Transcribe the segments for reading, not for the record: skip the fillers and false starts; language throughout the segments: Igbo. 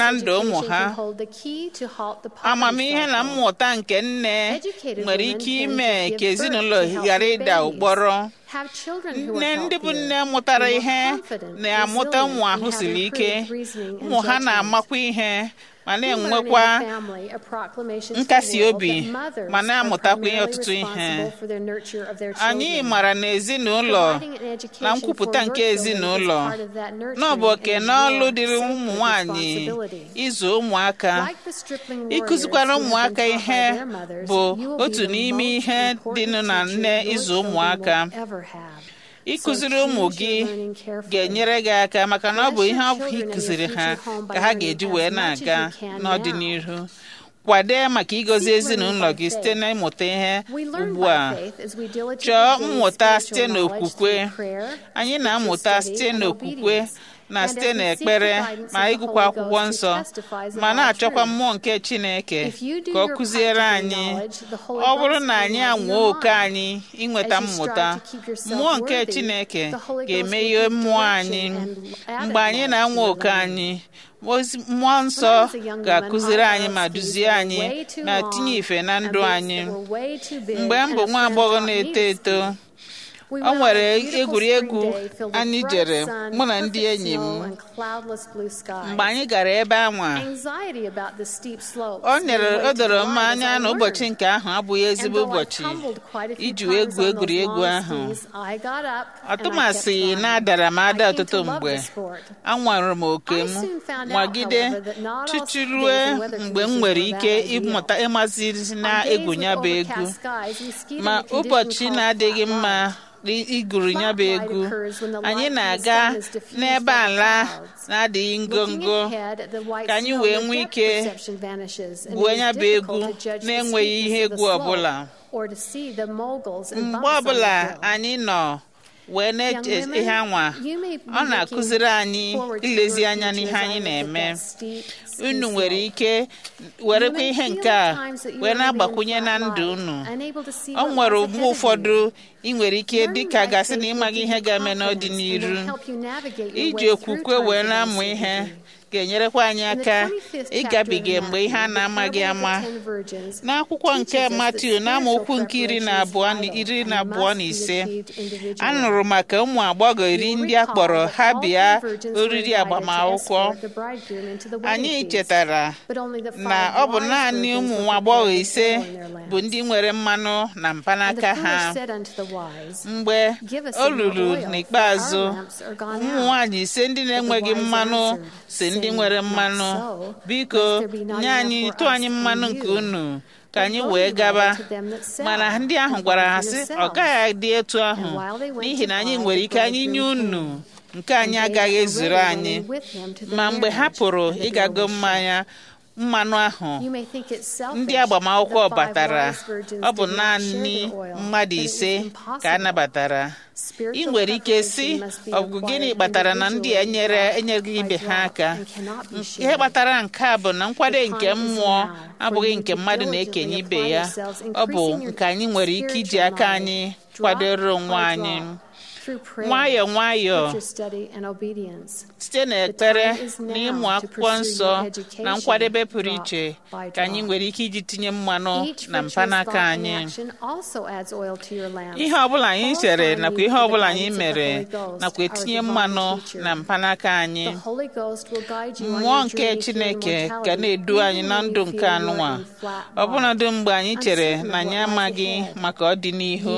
na ndụ ụmụ education ha. can hold the key to halt the poverty Amamihe na cycle. mmụta nke nne Educated nwere women ike tend ime to ka give birth ezinụlọ to healthy ghara ịda babies, ụkpọrọ. have children who Nne are ndị bụ healthier, nne mụtara be more ihe confident, na-amụta ụmụ resilient, ahụ and have siri ike. improved reasoning and Ụmụ ha judgment. na-amakwa ihe ma na-enwekwa nkasi obi ma na-amụtakwa ihe ọtụtụ ihe. Anyị mara na ezinụlọ na nkwupụta nke ezinụlọ na ọ bụ oke n'ọlụ dịrị ụmụ nwanyị ịzụ ụmụaka. Ịkụzikwara ụmụaka ihe bụ otu n'ime ihe dịnụ na nne ịzụ ụmụaka. Ịkụziri ụmụ gị ga-enyere gị aka maka na ọ bụ ihe ọ bụ ịkụziri ha ka ha ga-eji wee na-aga n'ọdịnihu. Kwade maka ịgọzi ezinụlọ gị site n'ịmụta ihe ugbu a. Chọọ mmụta site n'okwukwe. Anyị na-amụta site n'okwukwe na site n'ekpere ma ịgụkwa akwụkwọ nsọ ma na-achọkwa mmụọ nke Chineke ka ọ kụziere anyị. Ọ bụrụ na anyị anwaa oke anyị inweta mmụta, mmụọ nke Chineke ga-emeghe mmụọ anyị. Mgbe anyị na-anwa oke anyị, mmụọ nsọ ga-akụziri anyị ma duzie anyị ma tinye ife na ndụ anyị. Mgbe m bụ nwa agbọghọ na-eto eto, o nwere egwuregwu anyị jere mụ na ndị enyi m. Mgbe anyị gara ebe anwa, o doro m anya na ụbọchị nke ahụ abụghị ezigbo ụbọchị iji egwu egwuregwu ahụ. Ọtụmasị na-adara m ada ọtụtụ mgbe. Anwara m oke m nwagide tutu rue mgbe m nwere ike ịmazi na egwu ya bụ egwu. Ma ụbọchị na-adịghị mma iguru ya bụ egwu, anyị na-aga n'ebe ala na-adịghị ngongo ka anyị wee nwee ike gbuo ya bụ egwu na-enweghị ihe egwu ọbụla. Mgbe ọbụla anyị nọ wee na-eche ihe anwa, ọ na-akụziri anyị ilezi anya n'ihe anyị na-eme. Unu nwere ike werekwa ihe nke a wee na-agbakwunye na ndụ unu. Ọ nwere mgbe ụfọdụ ị nwere ike dịka gasị na ịmaghị ihe ga-eme n'ọdịnihu. Iji okwukwe wee na-amụ ihe ga-enyerekwa anyị aka ịgabiga mgbe ihe a na-amaghị ama. N'akwụkwọ nke Matiu n'amaokwu nke 12:15, anụrụ maka ụmụ agbọghọ 10 ndị a kpọrọ ha bịa oriri agbamakwụkwọ. Anyị chetara na ọ bụ naanị ụmụ agbọghọ 5 bụ ndị nwere mmanụ na mpanaka ha. Mgbe o ruru n'ikpeazụ, ụmụ nwanyị 5 ndị na-enweghị mmanụ si ndị nwere mmanụ, biko nye anyị tụ anyị mmanụ nke unu ka anyị wee gaba. Mana ndị ahụ gwara ha sị, ọ gaghị adị etu ahụ, n'ihi na anyị nwere ike anyị nye unu nke anyị agaghị ezuru anyị. Ma mgbe ha pụrụ ịgago mmanụ ahụ, ndị agbamakwụkwọ batara. Ọ bụ naanị mmadụ 5 ka a nabatara. Ị nwere ike sị, ọ bụ gịnị kpatara na ndị enyeghị ibe ha aka? Ihe kpatara nke a bụ na nkwado nke mmụọ abụghị nke mmadụ na-ekenye ibe ya. Ọ bụ nke anyị nwere ike iji aka anyị kwadoro onwe anyị. Nwayọọ nwayọọ, site n'ekpere na ịmụ akwụkwọ nsọ na nkwadebe pụrụ iche, ka anyị nwere ike iji tinye mmanụ na mpanaka anyị. Ihe ọbụla anyị chere nakwa ihe ọbụla anyị mere nakwa etinye mmanụ na mpanaka anyị. Mmụọ nke Chineke ga na-edu anyị na ndụ nke anụnwa, ọbụnadị mgbe anyị chere na anyị amaghị maka ọdịnihu.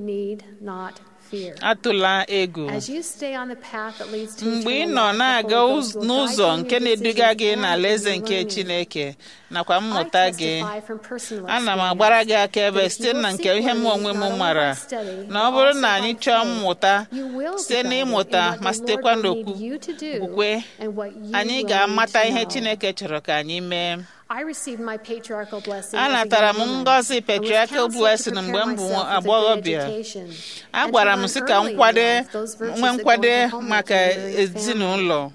Atụla egwu. Mgbe ị nọ na-aga n'ụzọ nke na-eduga gị n'alaeze nke Chineke nakwa mmụta gị, ana m agbara gị akaebe site na nke ihe m onwe m mara na ọ bụrụ na anyị chọọ mmụta site n'ịmụta ma sitekwa n'okwukwe, anyị ga-amata ihe Chineke chọrọ ka anyị mee. Anatara m ngọzi patriarchal blessing mgbe m bụ agbọghọbịa. A gwara m sị ka nwee nkwado maka ezinụlọ.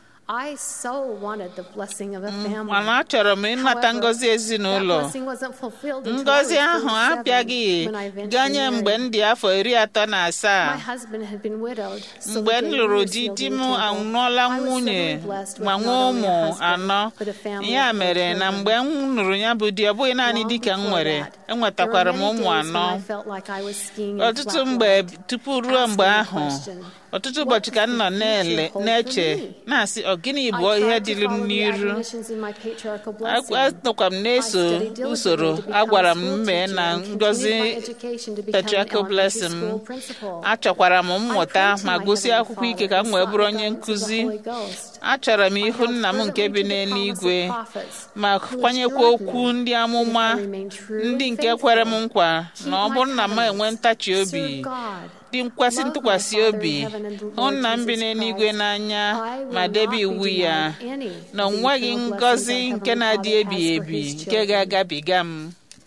Mana achọrọ m ịnata ngọzi ezinụlọ. Ngọzi ahụ abịaghị ganye mgbe m dị afọ 37. Mgbe m lụrụ di m anwụọla nwunye ma nwee ụmụ 4. Ya mere na mgbe m lụrụ ya bụ di, ọ bụghị naanị di ka m nwere, enwetakwara m ụmụ 4. Ọtụtụ mgbe tupu ruo mgbe ahụ, ọtụtụ ụbọchị ka m nọ na-eche na-asị, ọ gịnị bụ ihe dịrị m n'iru anọkwa m na-eso usoro agwara m mee na ngọzi patriarchal blessing m achọkwara m mmụta ma gụsị akwụkwọ ike ka m wee bụrụ onye nkụzi achọrọ m ihu nna m nke bi n'eluigwe ma kwanyekwa okwu ndị amụma ndị nke kwere m nkwa na ọ bụrụ na m enwe ntachi obi dị nkwasị ntụkwasị obi hụ nna m bi n'eluigwe n'anya ma debe iwu ya na o nweghị ngọzi nke na-adị ebighị ebi nke ga-agabiga m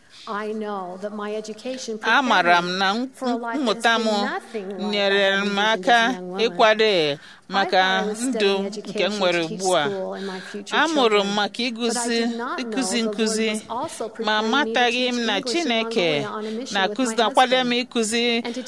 amara m na mmụta m nyere m aka ịkwado maka ndụ nke m nwere ugbu a amụrụ m maka ịkụzi nkụzi ma amataghị m na Chineke na-akwado m ịkụzi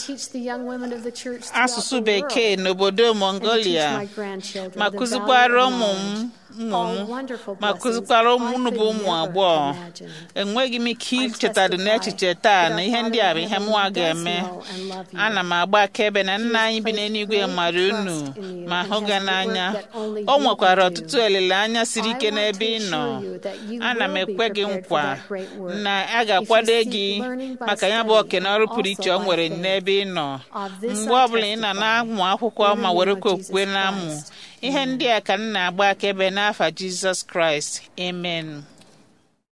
asụsụ bekee n'obodo Mongolia ma kụzikwara ụmụ m ma kụzikwara ụmụ bụ ụmụ agbọghọ enweghị m ike ichetadụ n'echiche taa na ihe ndị a bụ ihe mụwa ga-eme ana m agba akaebe na nna anyị bi n'eluigwe mara unu ma hụ ga n'anya o nwekwara ọtụtụ olileanya siri ike n'ebe ị nọ ana m ekwe gị nkwa na a ga-akwado gị maka ya bụ oke na ọrụ pụrụ iche o nwere n'ebe ị nọ mgbe ọbụla ị nọ na-amụ akwụkwọ ma werekwa okwukwe na-amụ ihe ndị a ka m na-agba akaebe n'afa Jizọs Kraịst amen.